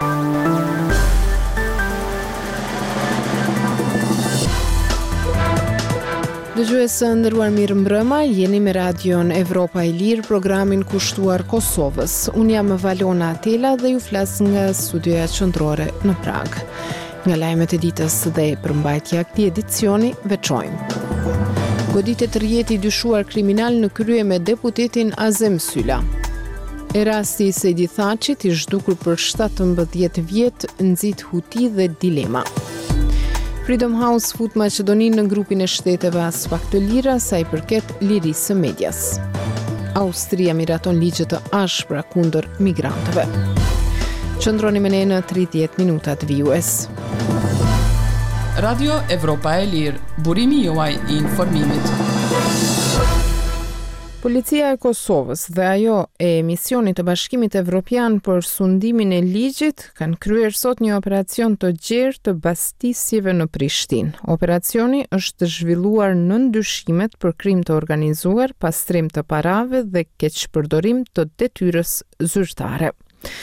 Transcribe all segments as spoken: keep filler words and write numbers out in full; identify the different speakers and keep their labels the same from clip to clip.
Speaker 1: Dëgjues së nderuar, mirë mbrëma, jeni me radion Evropa e Lirë, programin kushtuar Kosovës. Unë jam Valona Atela dhe ju flas nga studioja qendrore në Prag. Nga lajmet e ditës dhe përmbajtja e këtij edicioni veçojmë. Goditet rjeti dyshuar kriminal në krye me deputetin Azem Sylla. E rasti i Sejdi Thaçit i zhdukur për shtatëmbëdhjetë vjet nxit huti dhe dilema. Freedom House fut Maqedoninë në grupin e shteteve as pak të lira sa i përket lirisë së medias. Austria miraton ligje të ashpra kundër migrantëve. Qëndroni me ne në tridhjetë minutat vijues.
Speaker 2: Radio Evropa e Lirë, burimi juaj i informimit.
Speaker 1: Policia e Kosovës dhe ajo e misionit të Bashkimit Evropian për sundimin e ligjit kanë kryer sot një operacion të gjerë të bastisjeve në Prishtinë. Operacioni është zhvilluar në ndyshimet për krim të organizuar, pastrim të parave dhe keqpërdorim të detyrës zyrtare.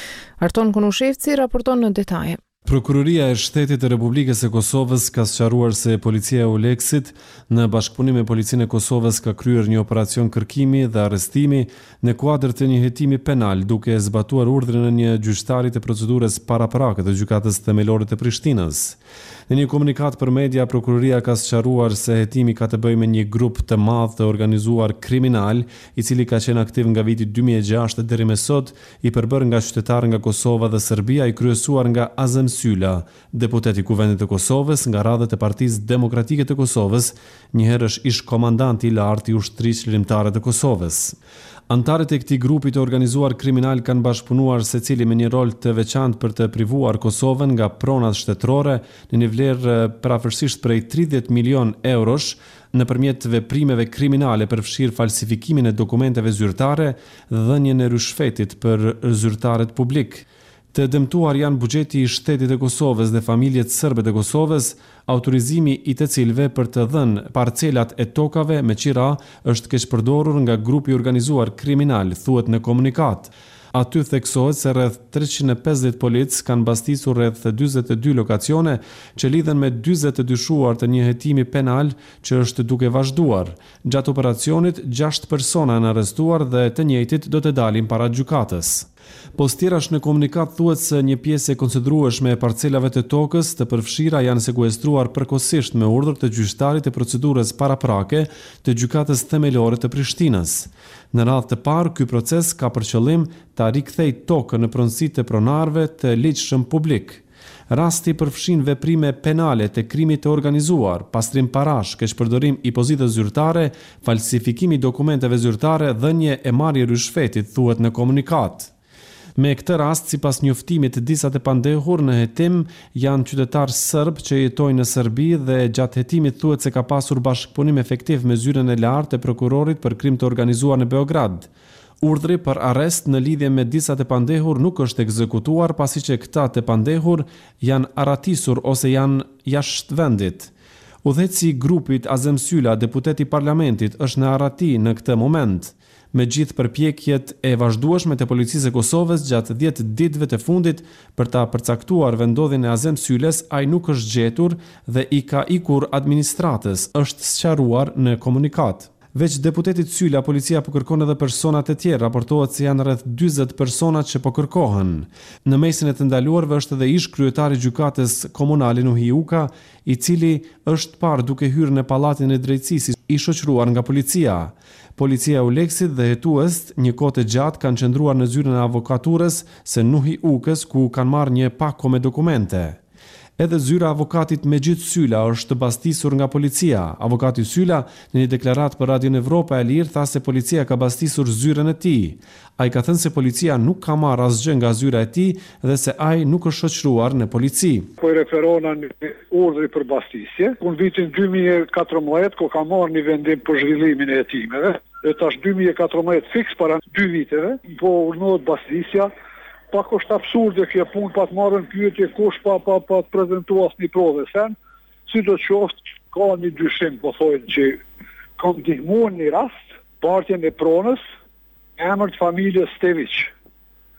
Speaker 1: Arton Konushevci raporton në detaje.
Speaker 3: Prokuroria e Shtetit të Republikës e Kosovës ka sqaruar se policia e Oleksit në bashkëpunim me policinë e Kosovës ka kryer një operacion kërkimi dhe arrestimi në kuadër të një hetimi penal, duke zbatuar urdhrin e një gjyqtari të procedurës paraprake të gjykatës themelore të Prishtinës. Në një komunikat për media, prokuroria ka sqaruar se hetimi ka të bëjë me një grup të madh të organizuar kriminal, i cili ka qenë aktiv nga viti dy mijë e gjashtë deri më sot, i përbërë nga qytetarë nga Kosova dhe Serbia, i kryesuar nga Azem Sylla, deputet i Kuvendit të Kosovës nga radhët e Partisë Demokratike të Kosovës, njëherë është ish komandant i lartë i ushtrisë lirimtare të Kosovës. Antarët e këtij grupi të organizuar kriminal kanë bashkëpunuar secili me një rol të veçantë për të privuar Kosovën nga pronat shtetërore në një vlerë parafërsisht prej tridhjetë milion eurosh nëpërmjet veprimeve kriminale përfshirë falsifikimin e dokumenteve zyrtare dhe dhënien e rishfetit për zyrtarët publik. Të dëmtuar janë buxheti i Shtetit të Kosovës dhe familjet serbe të Kosovës, autorizimi i të cilëve për të dhënë parcelat e tokave me qira është keqpërdorur nga grupi organizuar kriminal, thuhet në komunikat. Aty theksohet se rreth treqind e pesëdhjetë polic kanë bastisur rreth dyzet e dy lokacione që lidhen me dyzet të dyshuar të një hetimi penal që është duke vazhduar. Gjatë operacionit, gjashtë persona janë arrestuar dhe të njëjtit do të dalin para gjykatës. Postirash në komunikat thuhet se një pjesë e konsiderueshme e parcelave të tokës të përfshira janë sekuestruar përkohësisht me urdhër të gjyqtarit të procedurës paraprake të gjykatës themelore të Prishtinës. Në radhë të parë, ky proces ka për qëllim ta rikthejë tokën në pronësi të pronarëve të ligjshëm publik. Rasti përfshin veprime penale të krimit të organizuar, pastrim parash, keqpërdorim i pozitës zyrtare, falsifikimi dokumenteve zyrtare, dhënje e marrje rishfetit, thuhet në komunikat. Me këtë rast, sipas njoftimit të disa të pandehur në hetim, janë qytetarë serb që jetojnë në Serbi dhe gjatë hetimit thuhet se ka pasur bashkëpunim efektiv me zyrën e lartë të prokurorit për krim të organizuar në Beograd. Urdhri për arrest në lidhje me disa të pandehur nuk është ekzekutuar, pasi që këta të pandehur janë aratisur ose janë jashtë vendit. Udhëheci i grupit Azem Sylla, deputet i parlamentit, është në Arati në këtë moment. Me gjithë përpjekjet e vazhdueshme të policisë e Kosovës gjatë dhjetë ditëve të fundit për ta përcaktuar vendodhjen e Azem Syllës, ai nuk është gjetur dhe i ka ikur administratës, është sqaruar në komunikat. Veç deputetit Sylla, policia po kërkon edhe persona të tjerë, raportohet se janë rreth dyzet persona që po kërkohen. Në mesin e të ndaluarve është edhe ish kryetari i gjykatës komunale Nuhi Uka, i cili është parë duke hyrë në pallatin e drejtësisë i shoqëruar nga policia. Policia e Oleksit dhe hetues një kohë të gjatë kanë qëndruar në zyrën e avokaturës së Nuhi Ukës, ku kanë marrë një pako me dokumente. Edhe zyra avokatit Mejit Sylla është bastisur nga policia. Avokati Sylla në një deklaratë për Radion Evropa e Lirë tha se policia ka bastisur zyrën e tij. Ai ka thënë se policia nuk ka marrë asgjë nga zyra e tij dhe se ai nuk është shoqëruar në polici.
Speaker 4: Po i referona në urdhri për bastisje, ku në vitin dy mijë e katërmbëdhjetë ku ka marrë një vendim për zhvillimin e hetimeve, dhe tash dy mijë e katërmbëdhjetë fiks para dy viteve, po urdhërohet bastisja. Pak është absurde kjo punë, pa të marrën pyetje kush pa pa pa të prezantuar asnjë provë sen, sidoqoftë ka një dyshim, po thonë që kam ndihmuar në rast partjen e pronës emër të familjes Stević.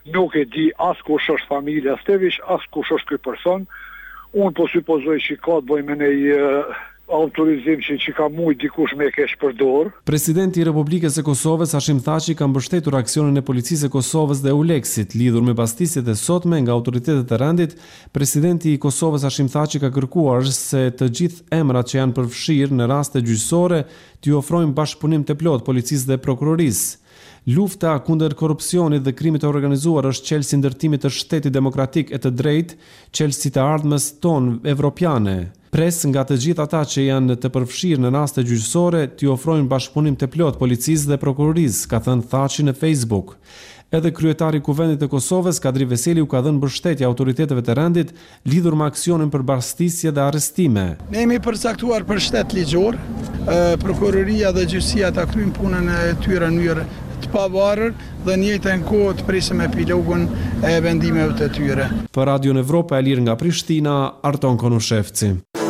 Speaker 4: nuk e di as kush është familja Stevish, as kush është ky person. Unë po supozoj që ka të bëjë me një uh, autorizim që, që ka mujt dikush me e kesh për dorë.
Speaker 3: Presidenti i Republikës së Kosovës Hashim Thaçi ka mbështetur aksionin e policisë së Kosovës dhe Euleksit lidhur me pastisjet e sotme nga autoritetet e rendit. Presidenti i Kosovës Hashim Thaçi ka kërkuar se të gjithë emrat që janë përfshirë në raste gjyqësore t'i ofrojnë bashkëpunim të plot policisë dhe prokurorisë. Lufta kundër korrupsionit dhe krimit të organizuar është çelësi i ndërtimit të shtetit demokratik e të drejtë, çelësi të ardhmës tonë evropiane. Pres nga të gjithë ata që janë të përfshirë në raste gjyqësore t'i ofrojnë bashkëpunim të plot policisë dhe prokurorisë, ka thënë Thaçi në Facebook. Edhe kryetari i Kuvendit të Kosovës, Kadri Veseli, u ka dhënë mbështetje autoriteteve të rendit lidhur me aksionin për bashkëtisje dhe arrestime.
Speaker 5: Ne jemi përcaktuar për shtet ligjor, prokuroria dhe gjyqësia ta kryejnë punën e tyre në mënyrë të pavarur dhe në njëjtën kohë të presim epilogun e vendimeve të tyre.
Speaker 3: Për Radio Evropa e Lirë nga Prishtina, Arton Konushevci.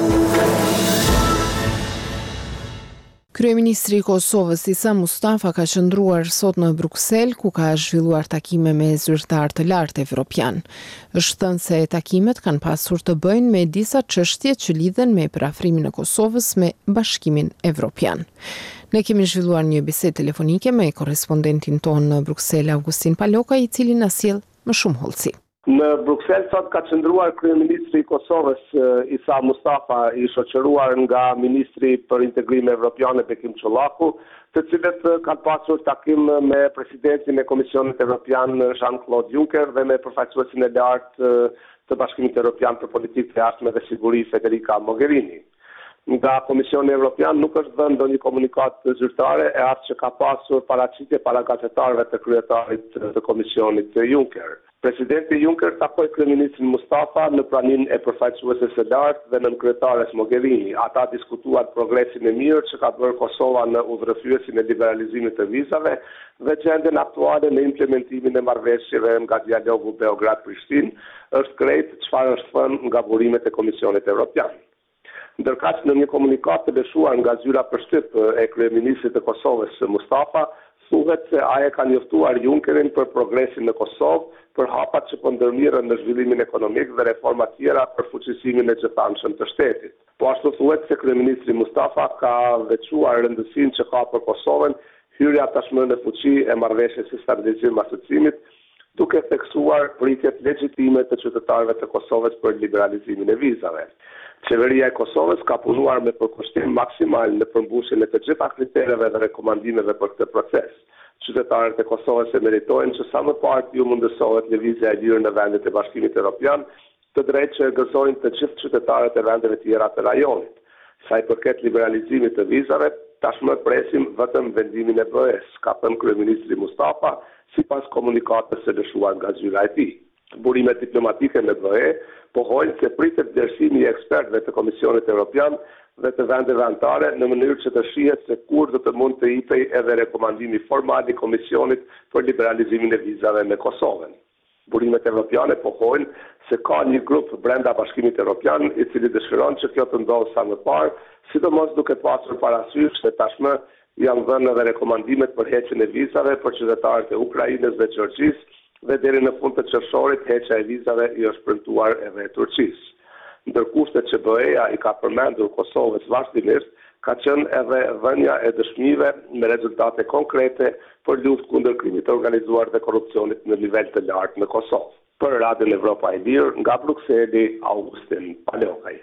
Speaker 1: Kryeministri i Kosovës Isa Mustafa ka qëndruar sot në Bruksel, ku ka zhvilluar takime me zyrtar të lartë evropian. Është thënë se takimet kanë pasur të bëjnë me disa çështje që lidhen me parafrimin e Kosovës me Bashkimin Evropian. Ne kemi zhvilluar një bisedë telefonike me korrespondentin tonë në Bruksel, Augustin Paloka, i cili na sjell më shumë hollësi.
Speaker 6: Në Bruksel sot ka qëndruar kryeministri i Kosovës Isa Mustafa, i shoqëruar nga ministri për integrim evropian Bekim Çollaku, të cilët kanë pasur takim me presidentin e Komisionit Evropian Jean-Claude Juncker dhe me përfaqësuesin e lartë të Bashkimit Evropian për Politikë të Jashtme dhe Siguri Federica Mogherini. Nga Komisioni Evropian nuk është dhënë ndonjë komunikat zyrtare e as që ka pasur paraqitje para gazetarëve të kryetarit të Komisionit Juncker. Presidenti Juncker takoi kryeministrin Mustafa në praninë e përfaqësueses së lartë dhe nënkryetares Mogherini. Ata diskutuan progresin e mirë që ka bërë Kosova në udhërrëfyesin e liberalizimit të vizave dhe gjendjen aktuale në implementimin e marrëveshjeve nga dialogu Beograd-Prishtinë. Është krejt çfarë është thënë nga burimet e Komisionit Evropian. Ndërkaq në një komunikat të lëshuar nga zyra përshtyp e kryeministrit të Kosovës Mustafa, thuhet se ai ka njoftuar Junckerin për progresin në Kosovë, për hapat që po ndërmirën në zhvillimin ekonomik dhe reforma tjera për fuqësimin e gjithanshëm të shtetit. Po ashtu thuhet se kryeministri Mustafa ka veçuar rëndësinë që ka për Kosovën hyrja tashmë në fuqi e marrëveshjes së stabilizimit asocimit, duke theksuar pritjet legjitime të qytetarëve të Kosovës për liberalizimin e vizave. Qeveria e Kosovës ka punuar me përkushtim maksimal në përmbushjen e të gjitha kritereve dhe rekomandimeve për këtë proces. Qytetarët e Kosovës e meritojnë që sa më parë ju mundësohet lëvizja e lirë në vendet e Bashkimit Evropian, të drejtë që e gëzojnë të gjithë qytetarët e vendeve tjera të rajonit. Sa i përket liberalizimit të vizave, tashmë presim vetëm vendimin e B E-s, ka thënë kryeministri Mustafa, sipas komunikatës së lëshuar nga zyra e tij. Burimet diplomatike me B E pohojnë se pritet vlerësimi i ekspertëve të Komisionit Evropian dhe të vendeve anëtare në mënyrë që të shihet se kur do të mund të jipej edhe rekomandimi formal i Komisionit për liberalizimin e vizave me Kosovën. Burimet evropiane pohojnë se ka një grup brenda Bashkimit Evropian i cili dëshiron që kjo të ndodhë sa më parë, sidomos duke pasur parasysh se tashmë janë dhënë edhe rekomandimet për heqjen e vizave për qytetarët e Ukrainës dhe Gjergjisë, dhe deri në fund të qershorit heqja e vizave i është premtuar edhe Turqisë. Ndërkushtet që B E-ja i ka përmendur Kosovës vazhdimisht, ka qenë edhe dhënia e dëshmive me rezultate konkrete për luftë kundër krimit të organizuar dhe korrupsionit në nivel të lartë në Kosovë. Për Radio Evropa e Lirë, nga Brukseli, Augustin Palokaj.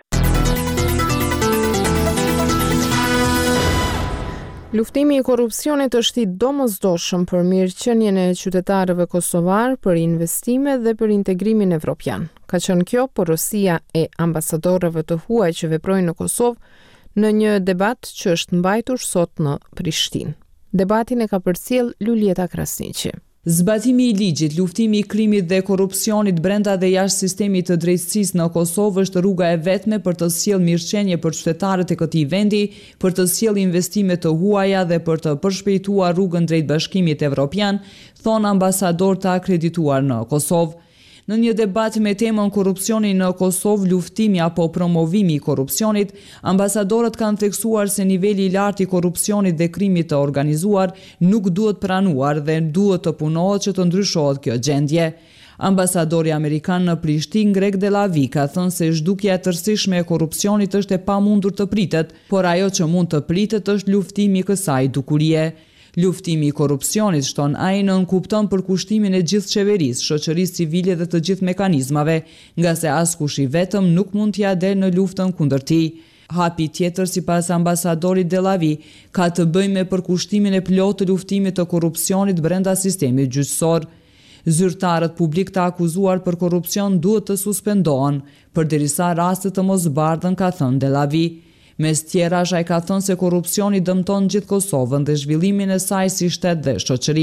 Speaker 1: Luftimi i korrupsionit është i domosdoshëm për mirëqenien e qytetarëve kosovar, për investime dhe për integrimin evropian. Ka qenë kjo porosia e ambasadorëve të huaj që veprojnë në Kosovë në një debat që është mbajtur sot në Prishtinë. Debatin e ka përcjell Lulieta Krasniqi.
Speaker 7: Zbatimi i ligjit, luftimi i krimit dhe korrupsionit brenda dhe jashtë sistemit të drejtësisë në Kosovë është rruga e vetme për të sjellë mirëqenie për qytetarët e këtij vendi, për të sjellë investime të huaja dhe për të përshpejtuar rrugën drejt Bashkimit Evropian, thonë ambasador të akredituar në Kosovë. Në një debat me temën korrupsioni në Kosovë, luftimi apo promovimi i korrupsionit, ambasadorët kanë theksuar se niveli i lartë i korrupsionit dhe krimit të organizuar nuk duhet pranuar dhe duhet të punohet që të ndryshohet kjo gjendje. Ambasadori Amerikan në Prishtinë, Greg Delavi, ka thënë se zhdukja e tërësishme e korrupsionit është e pamundur të pritet, por ajo që mund të pritet është luftimi i kësaj dukurie. Luftimi i korrupsionit, shton ai, nënkupton përkushtimin e gjithë qeverisë, shoqërisë civile dhe të gjithë mekanizmave, nga se askush i vetëm nuk mund t'ia delë në luftën kundër tij. Hapi tjetër, sipas ambasadorit Delavi, ka të bëjë me përkushtimin e plotë të luftimit të korrupsionit brenda sistemit gjyqësor. Zyrtarët publik të akuzuar për korrupsion duhet të suspendohen, përderisa rastet të mos bardhen, ka thënë Delavi. Mes tjerash, ai ka thënë se korrupsioni dëmton gjithë Kosovën dhe zhvillimin e saj si shtet dhe shoqëri.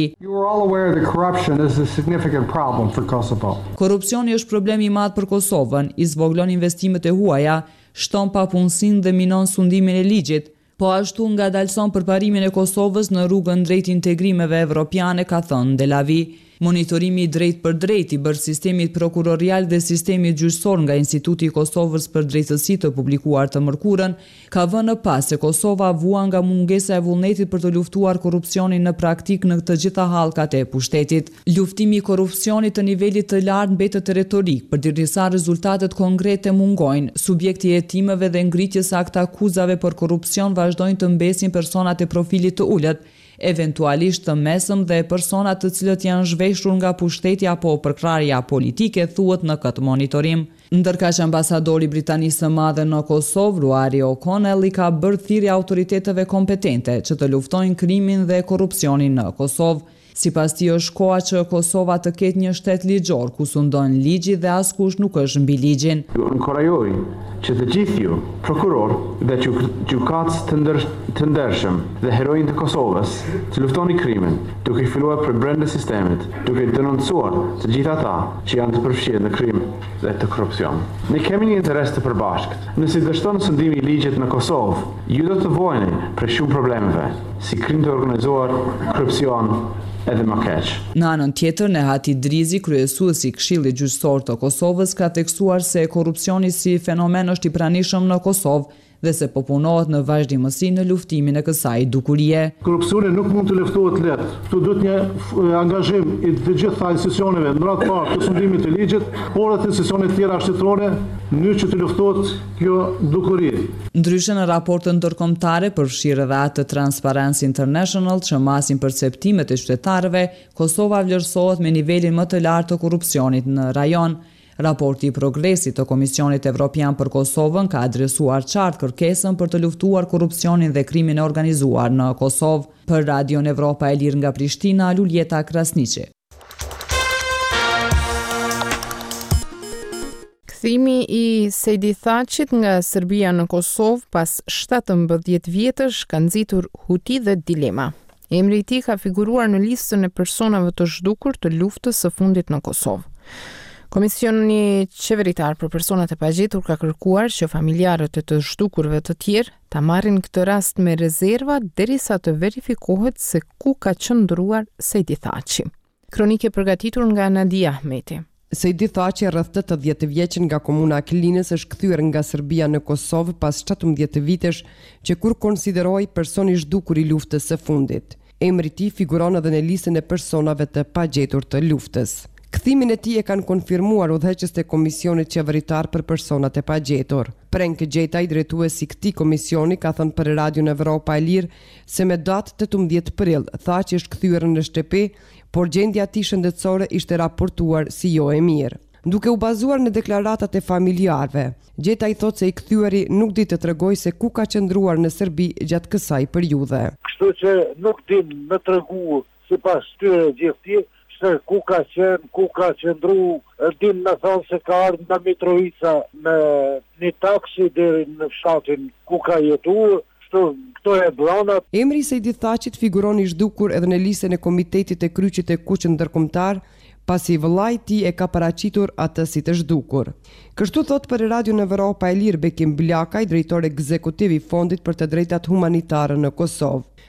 Speaker 7: Korrupsioni është problemi i madh për Kosovën, i zvoglon investimet e huaja, shton papunësinë dhe minon sundimin e ligjit, po ashtu ngadalson përparimin e Kosovës në rrugën drejt integrimeve evropiane, ka thënë Delavi. Monitorimi i drejt për drejt i bërë sistemit prokurorial dhe sistemit gjyqësor nga Instituti i Kosovës për drejtësi të publikuar të mërkurën, ka vënë pas se Kosova vua nga mungesa e vullnetit për të luftuar korrupsionin në praktik në të gjitha hallkat e pushtetit. Luftimi i korrupsionit të nivelit të lartë mbetet retorik, përderisa rezultatet konkrete mungojnë, subjekti i hetimeve dhe ngritjes së akt akuzave për korrupsion vazhdojnë të mbesin personat e profilit të ulët, eventualisht të mesëm dhe personat të cilët janë zhveshur nga pushteti apo përkrarja politike, thuhet në këtë monitorim. Ndërka që ambasadori Britanisë së Madhe në Kosovë, Ruari O'Connell, i ka bërë thirrje autoriteteve kompetente që të luftojnë krimin dhe korrupsionin në Kosovë. Sipas tij është koha që Kosova të ketë një shtet ligjor ku sundon ligji dhe askush nuk është mbi ligjin.
Speaker 8: Ju inkurajoj që të gjithë ju, prokuror dhe gjykatës të, ndër, të ndershëm dhe heroin të Kosovës, të luftoni krimin, duke i filluar për brenda sistemit, duke i denoncuar të gjithë ata që janë të përfshirë në krim dhe të korrupsion. Ne kemi një interes të përbashkët. Nëse dështon sundimi i ligjit në Kosovë, ju do të vojeni për shumë problemeve, si krim të organizuar, korrupsion, edhe më keq.
Speaker 7: Në anën tjetër, Nehati Drizi, kryesuesi i Këshillit Gjyqësor të Kosovës, ka theksuar se korrupsioni si fenomen është i pranishëm në Kosovë dhe se po punohet në vazhdimësi në luftimin e kësaj dukurie.
Speaker 9: Korrupsioni nuk mund të luftohet lehtë. Këtu duhet një angazhim i të gjitha institucioneve në radhë parë të sundimit të ligjit, por edhe institucione të tjera shtetërore, në mënyrë që të luftohet kjo dukuri.
Speaker 7: Ndryshe, në raportën ndërkombëtare përfshirë edhe atë të Transparency International që masin perceptimet e qytetarëve, Kosova vlerësohet me nivelin më të lartë të korrupsionit në rajon. Raporti i progresit të Komisionit Evropian për Kosovën ka adresuar qartë kërkesën për të luftuar korrupsionin dhe krimin e organizuar në Kosovë. Për Radion Evropa e Lirë nga Prishtina, Luljeta Krasniqi.
Speaker 1: Kthimi i Sejdi Thaqit nga Serbia në Kosovë pas shtatëmbëdhjetë vjetësh ka nxitur huti dhe dilema. Emri i tij ka figuruar në listën e personave të zhdukur të luftës së fundit në Kosovë. Komisioni qeveritar për personat e pagjetur ka kërkuar që familjarët e të zhdukurve të tjerë ta marrin këtë rast me rezerva derisa të verifikohet se ku ka qëndruar Sejdi Thaqi. Kronike përgatitur nga Nadia Ahmeti.
Speaker 10: Sejdi Thaqi, rreth tetëdhjetë vjeç nga komuna e Klinës, është kthyer nga Serbia në Kosovë pas shtatëmbëdhjetë vitesh, që kur konsiderohej person i zhdukur i luftës së fundit. Emri i tij figuron edhe në listën e personave të pagjetur të luftës. Kthimin e tij e kanë konfirmuar udhëheqës të Komisionit Qeveritar për Personat e Pagjetur. Prenk Gjeta, i drejtuesi i këtij komisioni, ka thënë për Radion Evropa e Lirë se me datë tetëmbëdhjetë prill Thaqi është kthyer në shtëpi, por gjendja e tij shëndetësore ishte raportuar si jo e mirë. Duke u bazuar në deklaratat e familjarëve, Gjeta i thotë se i kthyeri nuk di të tregojë se ku ka qëndruar në Serbi gjatë kësaj periudhe.
Speaker 4: Kështu që nuk din me tregu sipas tyre gjithë se ku ka qenë, ku ka qëndru, din me thonë se ka ardhur nga Mitrovica me një taksi deri në fshatin ku ka jetuar. Këto e blanat.
Speaker 10: Emri i Sejdi Thaqit figuron i zhdukur edhe në listën e Komitetit të Kryqit të Kuqit Ndërkombëtar, pasi vëllai i tij e ka paraqitur atë si të zhdukur. Kështu thot për Radion Evropa e Lirë Bekim Blaka, i drejtori ekzekutiv i Fondit për të Drejtat Humanitare në Kosovë.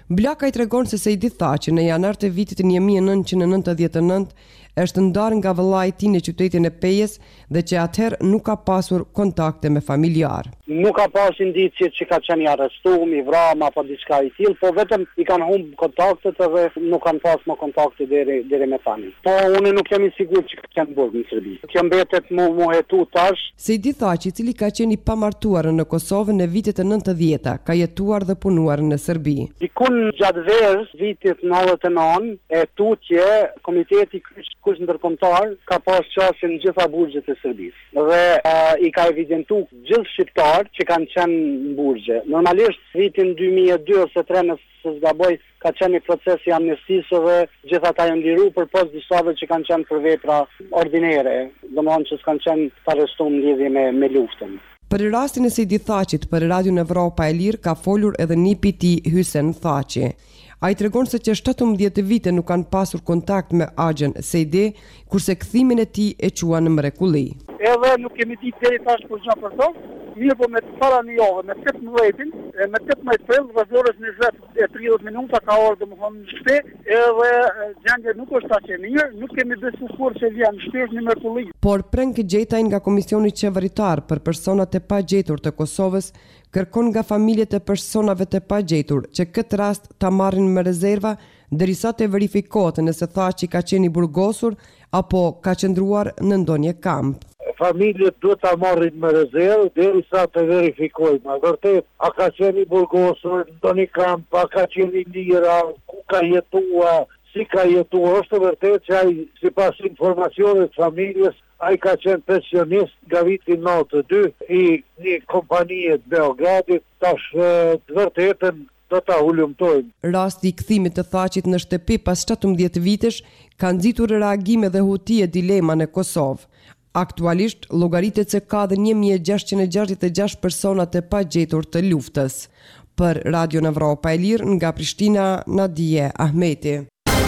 Speaker 10: Blaka i tregon se Sejdi tha që në janar të vitit një mijë e nëntëqind e nëntëdhjetë e nëntë është ndarë nga vëllai i tij në qytetin e Pejës dhe që atëherë nuk ka pasur kontakte me familjar.
Speaker 11: Nuk ka pas indicje që ka qenë i arrestuar, i vrarë apo diçka i tillë, po vetëm i kanë humbë kontaktet dhe nuk kanë pas më kontakte deri deri me tani. Po unë nuk jam i sigurt që ka qenë burg në Serbi. Kjo mbetet mu mu hetu tash.
Speaker 10: Sejdi Thaçi, i cili ka qenë i pamartuar në Kosovë në vitet e nëntëdhjetë, ka jetuar dhe punuar në Serbi.
Speaker 11: Dikun gjatë verës vitit nëntëdhjetë e nëntë, e tutje komiteti kush ndërkombëtar ka pas qasje në gjitha burgjet e Serbisë dhe uh, i ka evidentuar gjithë shqiptar që kanë qenë në burgje. Normalisht vitin dy mijë e dy ose tre nëse s'gaboj ka qenë një proces i amnestisë dhe gjithë ata janë liruar përpos disave që kanë qenë për vepra ordinere, domethënë që s'kanë qenë të arrestuar në lidhje me, me luftën.
Speaker 10: Për rastin e Sejdi Thaçit për Radion Evropa e Lirë ka folur edhe nipi i tij Hysen Thaçi. A i tregon se që shtatëmbëdhjetë vite nuk kanë pasur kontakt me Axhen Sejdi, kurse kthimin e tij e quan në mrekulli.
Speaker 11: Edhe nuk kemi ditë deri tash për gjë për to. Mirë, po me para një javë, me tetëmbëdhjetin, me tetëmbëdhjetë prill, rreth orës njëzet e tridhjetë minuta ka orë domethënë në shtëpi, edhe gjendja nuk është aq e mirë, nuk kemi besuar kur se vjen shpirt në mrekulli.
Speaker 10: Por preng gjetaj nga Komisioni Qeveritar për personat e pagjetur të Kosovës kërkon nga familjet e personave të pagjetur që këtë rast ta marrin me rezerva derisa të verifikohet nëse Thaçi ka qenë i burgosur apo ka qëndruar në ndonjë kamp.
Speaker 12: Familjet duhet ta marrin me rezervë derisa të verifikojmë. A vërtet a ka qenë i burgosur në ndonjë kamp, a ka qenë i lira, ku ka jetuar, si ka jetuar. Është vërtet që ai sipas informacioneve të familjes ai ka qenë pensionist nga viti nëntëdhjetë e dy i një kompanie të Beogradit, tash të vërtetën do ta ulumtojmë.
Speaker 10: Rasti i kthimit të Thaçit në shtëpi pas shtatëmbëdhjetë vitesh ka nxitur reagime dhe huti e dilema në Kosovë. Aktualisht llogaritet se ka dhe një mijë e gjashtëqind e gjashtëdhjetë e gjashtë persona të pagjetur të luftës. Për Radion Evropa e Lirë nga Prishtina, Nadije Ahmeti.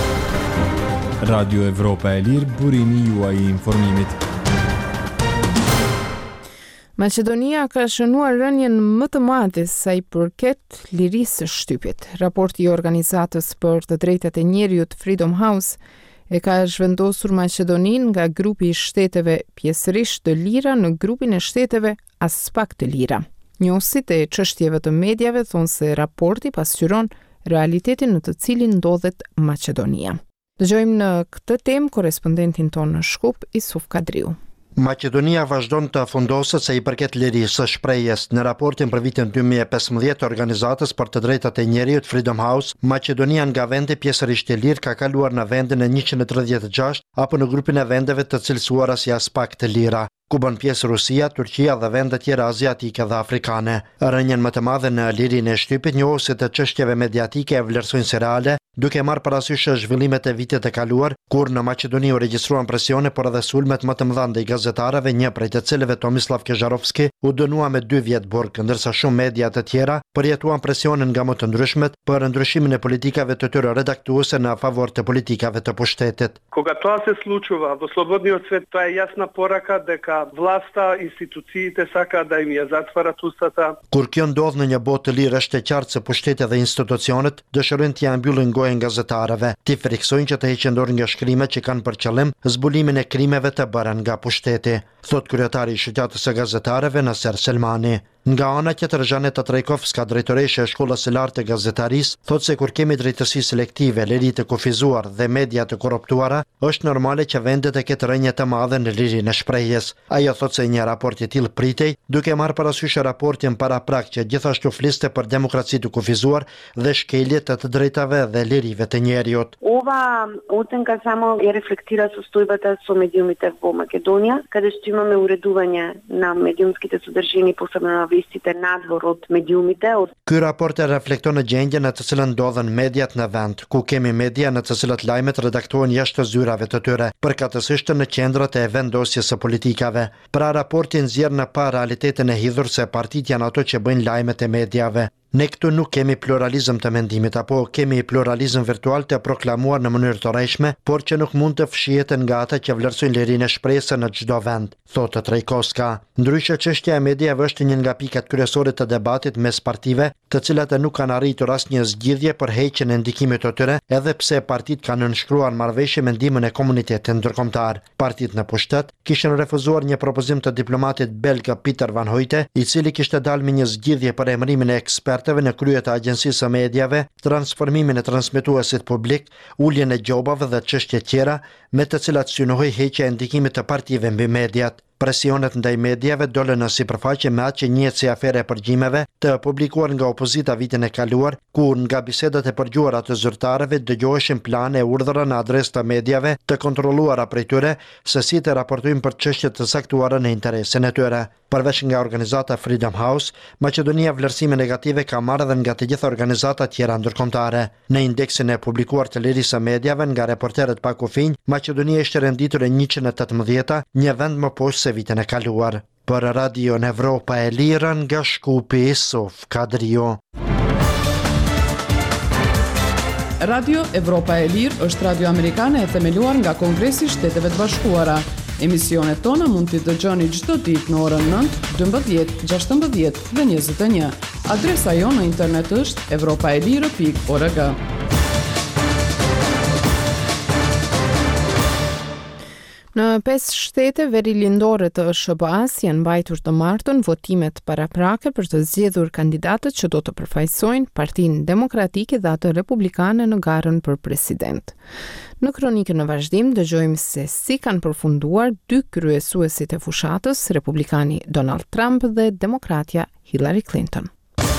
Speaker 3: Radio Evropa e Lirë, burimi juaj i informimit.
Speaker 1: Maqedonia ka shënuar rënien më të madhe sa i përket lirisë së shtypit. Raporti i organizatës për të drejtat e njerëzit Freedom House e ka zhvendosur Maqedoninë nga grupi i shteteve pjesërisht të lira në grupin e shteteve as pak të lira. Njohësit e çështjeve të mediave thonë se raporti pasqyron realitetin në të cilin ndodhet Maqedonia. Dëgjojmë në këtë temë korespondentin tonë në Shkup, Isuf Kadriu.
Speaker 13: Maqedonia vazhdon të fundoset se i përket lirisë së shprehjes. Në raportin për vitin dy mijë e pesëmbëdhjetë të organizatës për të drejtat e njerëzit Freedom House, Maqedonia nga vende pjesërisht e lirë ka kaluar në vendin e njëqind e tridhjetë e gjashtë apo në grupin e vendeve të cilësuara si as pak të lira, ku bën pjesë Rusia, Turqia dhe vende tjera aziatike dhe afrikane. Rënien më të madhe në lirinë e shtypit njohësit e çështjeve mediatike e vlerësojnë si reale, duke marrë parasysh zhvillimet e vitit të kaluar, kur në Maqedoni u regjistruan presione por edhe sulmet më të mëdha ndaj gazetarëve, një prej të cilëve Tomislav Kezharovski u dënua me dy vjet burg, ndërsa shumë media të tjera përjetuan presionin nga më të ndryshmet për ndryshimin e politikave të tyre redaktuese në favor të politikave të pushtetit.
Speaker 14: Кога тоа се случува во слободниот свет, тоа е јасна порака дека власта, институциите сакаат да им ја затварат устата.
Speaker 13: Kur kjo ndodh në një botë të lirë, është e qartë se pushteti dhe institucionet dëshirojnë t'ia mbyllin gojën gazetarëve, t'i friksojnë që të heqin dorë nga shkrimet që kanë për qëllim zbulimin e krimeve të bëra nga pushteti, thot kryetari i shoqatës së gazetarëve Naser Selmani. Nga ana tjetër, Zhaneta Trajkovska, drejtoresha e shkollës së lartë të gazetarisë, thotë se kur kemi drejtësi selektive, liri të kufizuar dhe media të korruptuara, është normale që vendet të ketë rënje të madhe në lirinë e shprehjes. Ajo thotë se një raport i tillë pritej, duke marrë parasysh raportin paraprak që gjithashtu fliste për demokraci të kufizuar dhe shkelje të të drejtave dhe lirive të njerëzit.
Speaker 15: Ова оценка само ја рефлектира состојбата со медиумите во Македонија, каде што имаме уредување на медиумските содржини, посебно на вестите надвор од медиумите.
Speaker 13: Ky raport e reflekton në gjendjen në të cilën ndodhen mediat në vend, ku kemi media në të cilat lajmet redaktohen jashtë zyrave të tyre, përkatësisht në qendrat e vendosjes së politikave. Pra raporti nxjerr në pa realitetin e hidhur se partitë janë ato që bëjnë lajmet e mediave. Ne këtu nuk kemi pluralizëm të mendimit, apo kemi pluralizëm virtual të proklamuar në mënyrë të rrejshme, por që nuk mund të fshiheten nga ata që vlerësojnë lirinë e shpresës në çdo vend, thotë Trajkovska. Ndryshe, çështja e mediave është një nga pikat kryesore të debatit mes partive, të cilat nuk kanë arritur asnjë zgjidhje për heqjen e ndikimit të tyre, edhe pse partitë kanë nënshkruar marrëveshje me ndihmën e komunitetit ndërkombëtar. Partitë në pushtet kishin refuzuar një propozim të diplomatit belg Pieter van Hoyte, i cili kishte dalë me një zgjidhje për emërimin e ekspertëve në krye të agjencisë së mediave, transformimin e transmetuesit publik, uljen e gjobave dhe çështje tjera, me të cilat synohej heqja e ndikimit të partive mbi mediat. Presionet ndaj mediave dolën në sipërfaqe me atë që njihet si afere e përgjimeve, të publikuar nga opozita vitin e kaluar, ku nga bisedat e përgjuara të zyrtarëve dëgjoheshin plane e urdhëra në adresë të mediave të kontrolluara prej tyre se si të raportojnë për çështje të saktuara në interesin e tyre. Përveç nga organizata Freedom House, Maqedonia vlerësime negative ka marrë edhe nga të gjitha organizatat tjera ndërkombëtare. Në indeksin e publikuar të lirisë së mediave nga Reporterët pa kufinj, Maqedonia ishte renditur e njëqind e tetëmbëdhjetë, një vend më poshtë se vitin e kaluar. Për Radio Evropa e Lirë nga Shkupi, Sof Kadrio.
Speaker 2: Radio Evropa e Lirë është radio amerikane e themeluar nga Kongresi i Shteteve të Bashkuara. Emisionet tona mund t'i dëgjoni çdo ditë në orën nëntë, dymbëdhjetë, gjashtëmbëdhjetë dhe njëzet e një. Adresa jo në internet është evropaelire pikë org.
Speaker 1: Në pesë shtete verilindore të S B A-s janë mbajtur të martën votimet paraprake për të zgjedhur kandidatët që do të përfaqësojnë Partinë Demokratike dhe atë Republikane në garën për president. Në kronikën në vazhdim dëgjojmë se si kanë përfunduar dy kryesuesit e fushatës, Republikani Donald Trump dhe Demokratja Hillary Clinton.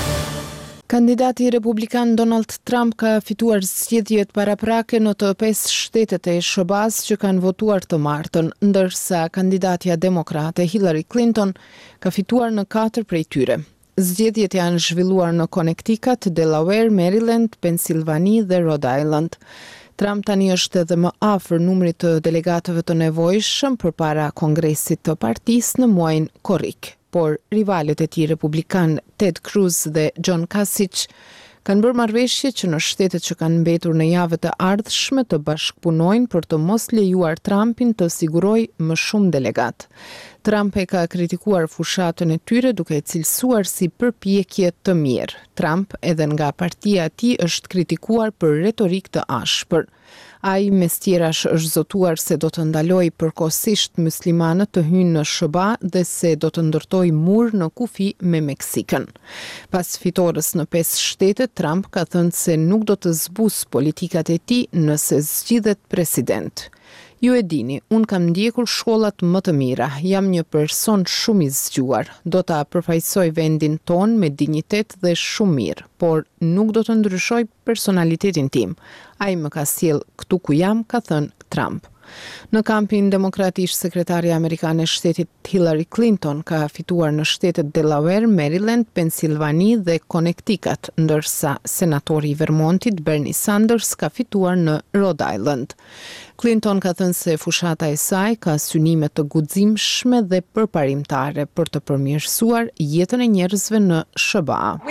Speaker 1: Kandidati republikan Donald Trump ka fituar zgjedhjet paraprake në të pesë shtetet e S B A-s që kanë votuar të martën, ndërsa kandidatja demokrate Hillary Clinton ka fituar në katër prej tyre. Zgjedhjet janë zhvilluar në Connecticut, Delaware, Maryland, Pennsylvania dhe Rhode Island. Trump tani është edhe më afër numrit të delegatëve të nevojshëm përpara kongresit të partisë në muajin korrik. Por rivalet e tij republikan Ted Cruz dhe John Kasich kanë bërë marrëveshje që në shtetet që kanë mbetur në javët e ardhshme të bashkëpunojnë për të mos lejuar Trumpin të sigurojë më shumë delegat. Trump e ka kritikuar fushatën e tyre duke e cilësuar si përpjekje të mirë. Trump edhe nga partia e tij është kritikuar për retorik të ashpër. Ai mes tjerash është zotuar se do të ndalojë përkohësisht muslimanët të hyjnë në S B A dhe se do të ndërtojë mur në kufi me Meksikën. Pas fitores në pesë shtete, Trump ka thënë se nuk do të zbusë politikat e tij nëse zgjidhet president. Ju e dini, unë kam ndjekur shkollat më të mira, jam një person shumë i zgjuar, do ta përfaqësoj vendin ton me dinjitet dhe shumë mirë, por nuk do të ndryshoj personalitetin tim. Ai më ka sjell këtu ku jam, ka thënë Trump. Në kampin demokratish, sekretarja amerikane e shtetit Hillary Clinton ka fituar në shtetet Delaware, Maryland, Pennsylvania dhe Connecticut, ndërsa senatori i Vermontit Bernie Sanders ka fituar në Rhode Island. Clinton ka thënë se fushata e saj ka synime të guximshme dhe përparimtare për të përmirësuar jetën e njerëzve në S B A.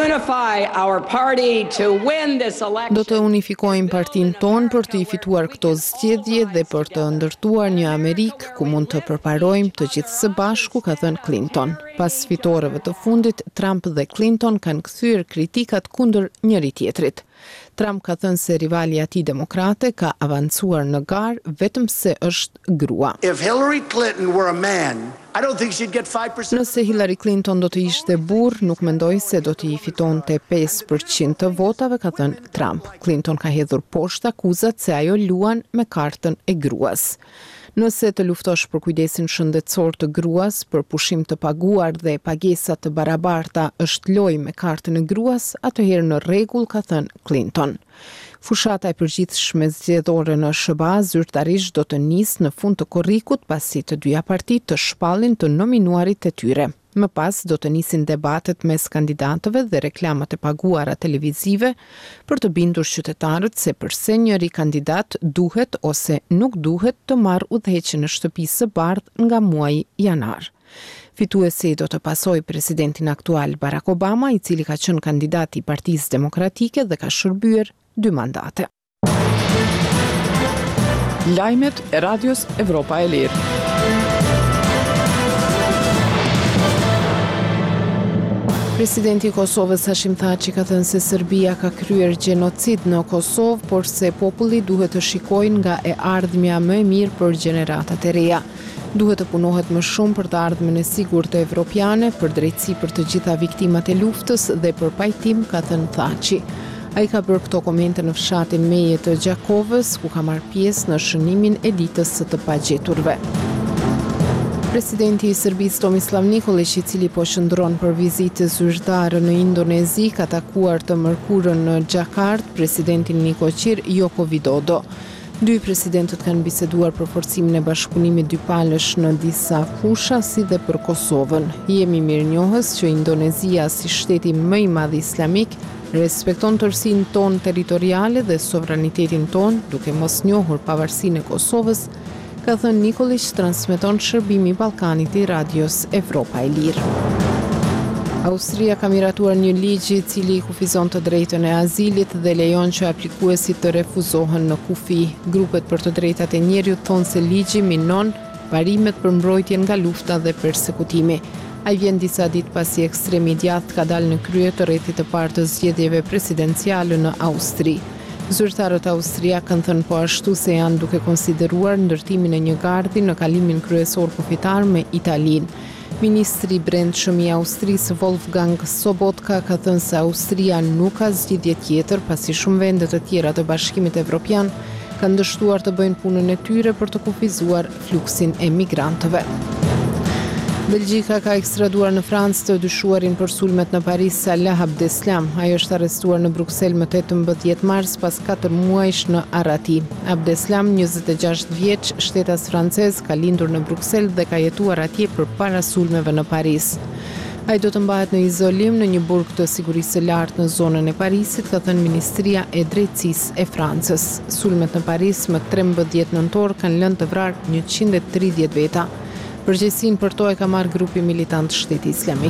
Speaker 1: Do të unifikojmë partinë tonë për të i fituar këto zgjedhje dhe për të ndërtuar një Amerikë ku mund të përparojmë të gjithë së bashku, ka thënë Clinton. Pas fitoreve të fundit, Trump dhe Clinton kanë kthyer kritikat kundër njëri tjetrit. Trump ka thënë se rivali i tij demokrate ka avancuar në garë vetëm se është grua.
Speaker 16: If Hillary Clinton were a man, I don't think she'd get five percent.
Speaker 1: Nëse Hillary Clinton do të ishte burr, nuk mendoj se do të i fitonte pesë përqind të votave, ka thënë Trump. Clinton ka hedhur poshtë akuzat se ajo luan me kartën e gruas. Nëse të luftosh për kujdesin shëndetësor të gruas, për pushim të paguar dhe pagesa të barabarta është lojë me kartën e gruas, atëherë në rregull, ka thënë Clinton. Fushata e përgjithshme zgjedhore në S B A zyrtarisht do të nisë në fund të korrikut pasi të dyja partitë të shpallin të nominuarit e tyre. Më pas do të nisin debatet mes kandidatëve dhe reklamat e paguara televizive për të bindur qytetarët se përse njëri kandidat duhet ose nuk duhet të marrë udhëheqjen në shtëpi së bardhë nga muaji janar. Fituesi do të pasojë presidentin aktual Barack Obama, i cili ka qenë kandidat i Partisë Demokratike dhe ka shërbyer dy mandate.
Speaker 2: Lajmet e Radios Evropa e Lirë.
Speaker 1: Presidenti i Kosovës Hashim Thaçi ka thënë se Serbia ka kryer gjenocid në Kosovë, por se populli duhet të shikojnë nga e ardhmja më e mirë për gjeneratat e reja. Duhet të punohet më shumë për të ardhmen e sigurt të evropiane, për drejtësi për të gjitha viktimat e luftës dhe për pajtim, ka thënë Thaçi. Ai ka bërë këto komente në fshatin Meje të Gjakovës, ku ka marrë pjesë në shënimin e ditës së të pagjeturve. Presidenti i Serbisë Tomislav Nikolić, i cili po qëndron për vizitë zyrtare në Indonezi, ka takuar të mërkurën në Xhakartë presidentin Nikoqir Joko Widodo. Dy presidentët kanë biseduar për forcimin e bashkëpunimit dypalësh në disa fusha, si dhe për Kosovën. Jemi mirënjohës që Indonezia, si shteti më i madh islamik, respekton tërësinë tonë territoriale dhe sovranitetin tonë, duke mos njohur pavarësinë e Kosovës, ka thënë Nikolić, transmeton shërbimi i Ballkanit i Radios Evropa e Lirë. Austria ka miratuar një ligj i cili kufizon të drejtën e azilit dhe lejon që aplikuesit të refuzohen në kufi. Grupet për të drejtat e njerëzit thonë se ligji minon parimet për mbrojtjen nga lufta dhe persekutimi. Ai vjen disa ditë pasi ekstremi i djathtë ka dalë në krye të rrethit të parë të zgjedhjeve presidenciale në Austri. Zyrtarët austriak kanë thënë po ashtu se janë duke konsideruar ndërtimin e një gardi në kalimin kryesor kufitar me Italinë. Ministri i Brendshëm i Austrisë Wolfgang Sobotka ka thënë se Austria nuk ka zgjidhje tjetër pasi shumë vende të tjera të Bashkimit Evropian kanë dështuar të bëjnë punën e tyre për të kufizuar fluksin e migrantëve. Belgjika ka ekstraduar në Francë të dyshuarin për sulmet në Paris Salah Abdeslam. Ai është arrestuar në Bruksel më tetëmbëdhjetë mars pas katër muajsh në Arati. Abdeslam, njëzet e gjashtë vjeç, shtetas francez, ka lindur në Bruksel dhe ka jetuar atje përpara sulmeve në Paris. Ai do të mbahet në izolim në një burg të sigurisë së lartë në zonën e Parisit, ka thënë Ministria e Drejtësisë e Francës. Sulmet në Paris më trembëdhjetë nëntor kanë lënë të vrarë njëqind e tridhjetë veta. Përgjegjësinë për to e ka marrë grupi militant Shteti Islamik.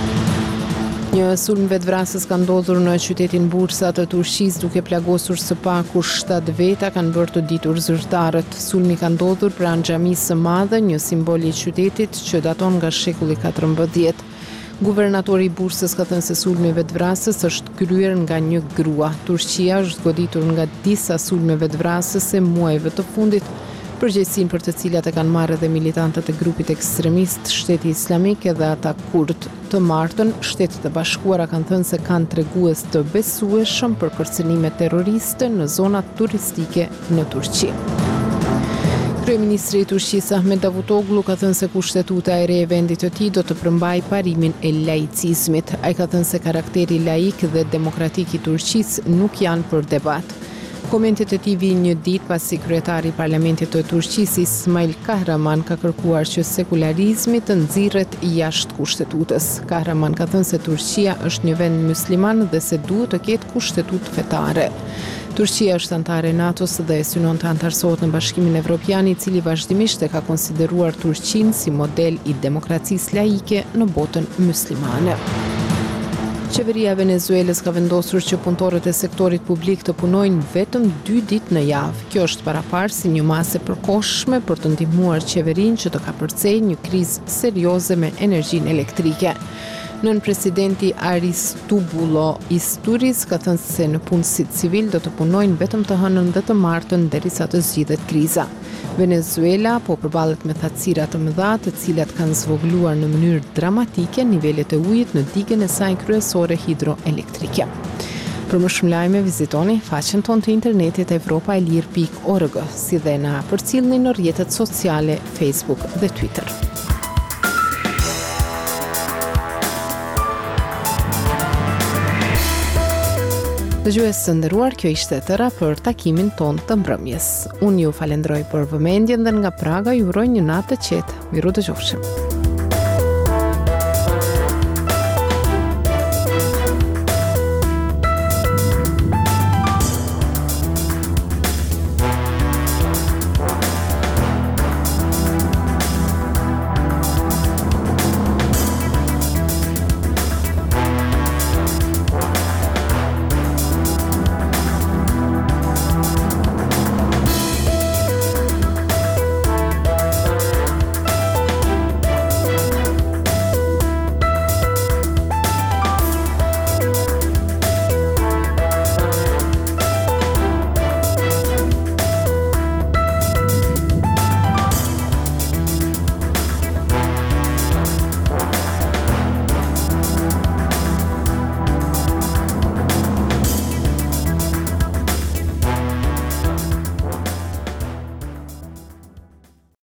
Speaker 1: Një sulm vetvrasës ka ndodhur në qytetin Bursa të Turqisë, duke plagosur së paku shtatë veta, kanë bërë të ditur zyrtarët. Sulmi ka ndodhur pranë xhamisë së madhe, një simbol i qytetit që daton nga shekulli katërmbëdhjetë. Guvernatori i Bursës ka thënë se sulmi vetvrasës është kryer nga një grua. Turqia është goditur nga disa sulme vetvrasëse muajve të fundit, përgjegjësinë për të cilat e kanë marrë edhe militantët e grupit ekstremist Shteti Islamik edhe ata kurd. Të martën, Shtetet e Bashkuara kanë thënë se kanë tregues të besueshëm për kërcënime terroriste në zonat turistike në Turqi. Kryeministri i Turqisë Ahmet Davutoglu ka thënë se kushtetuta e re e vendit të tij do të përmbajë parimin e laicizmit. Ai ka thënë se karakteri laik dhe demokratik i Turqisë nuk janë për debat. Komentet e tij vijnë një ditë pasi kryetari i Parlamentit të Turqisë Ismail Kahraman ka kërkuar që sekularizmi të nxirret jashtë kushtetutës. Kahraman ka thënë se Turqia është një vend musliman dhe se duhet të ketë kushtetutë fetare. Turqia është antare e NATO-s dhe synon të antarësohet në Bashkimin Evropian, i cili vazhdimisht e ka konsideruar Turqinë si model i demokracisë laike në botën muslimane. Qeveria e Venezuelës ka vendosur që punëtorët e sektorit publik të punojnë vetëm dy ditë në javë. Kjo është paraparë si një masë e përkohshme për të ndihmuar qeverinë që të kapërcejë një krizë serioze me energjinë elektrike. Nën presidenti Aristobulo Isturiz ka thënë se në punësit civil do të punojnë vetëm të hënën dhe të martën derisa të zgjidhet kriza. Venezuela po përballet me thatësira të mëdha, të cilat kanë zvogëluar në mënyrë dramatike nivelet e ujit në digën e saj kryesore hidroelektrike. Për më shumë lajme vizitoni faqen tonë të internetit evropa e lirë pikë org, si dhe na përcjellni në rrjetet sociale Facebook dhe Twitter. Dëgjues të nderuar, kjo ishte e tëra për takimin ton të mbrëmjes. Unë ju falenderoj për vëmendjen dhe nga Praga ju uroj një natë të qetë. Miru dëgjofshim.